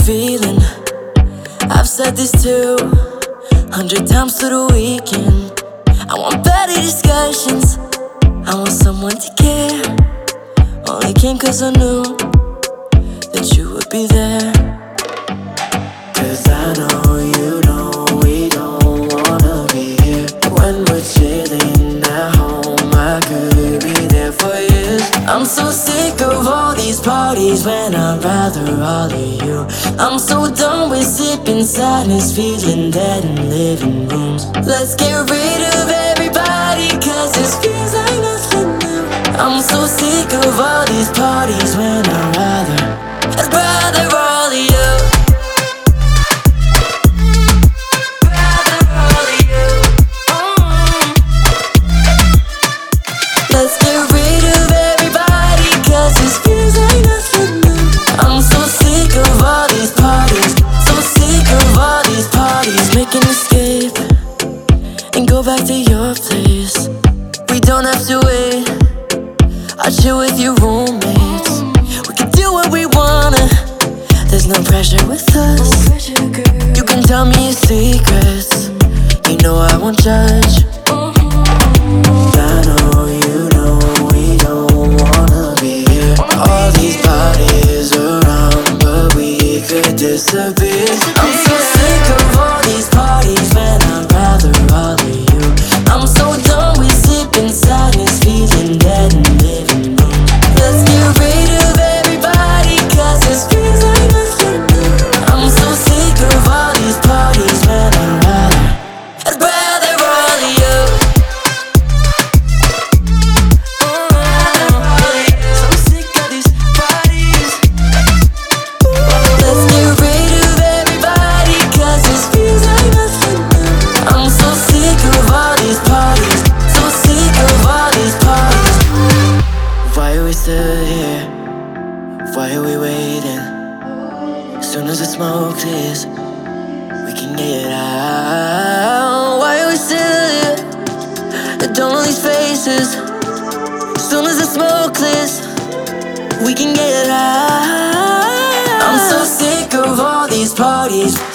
feeling. I've said this 200 times through the weekend. I want better discussions, I want someone to care. Only came cause I knew that you would be there. Cause I know you know we don't wanna be here. When we're chilling at home, I could be there for years. I'm so sick of all these parties when I'd rather all of you. I'm so done with sipping sadness, feeling dead in living rooms. Let's get rid of everybody cause this feels like nothing new. I'm so sick of all these parties when I'd rather all of you. Let's get rid of everybody cause this feels like nothing new. I'm so sick of all these parties, so sick of all these parties. Make an escape and go back to your place. We don't have to wait, I'll chill with your roommates. We can do what we wanna, there's no pressure with us. You can tell me your secrets, you know I won't judge. I know you know we don't wanna be here. All these bodies around, but we could disappear. I'm so sick of all these parties when I'd rather all of you. I'm so done with sipping sadness, feeling dead in living rooms. Let's get rid of everybody cause this feels like nothing new. I'm so sick of all these parties when I'd rather all of you. Why are we waiting? Soon as the smoke clears, we can get out. Why are we still here? Don't know these faces. Soon as the smoke clears, we can get out. I'm so sick of all these parties.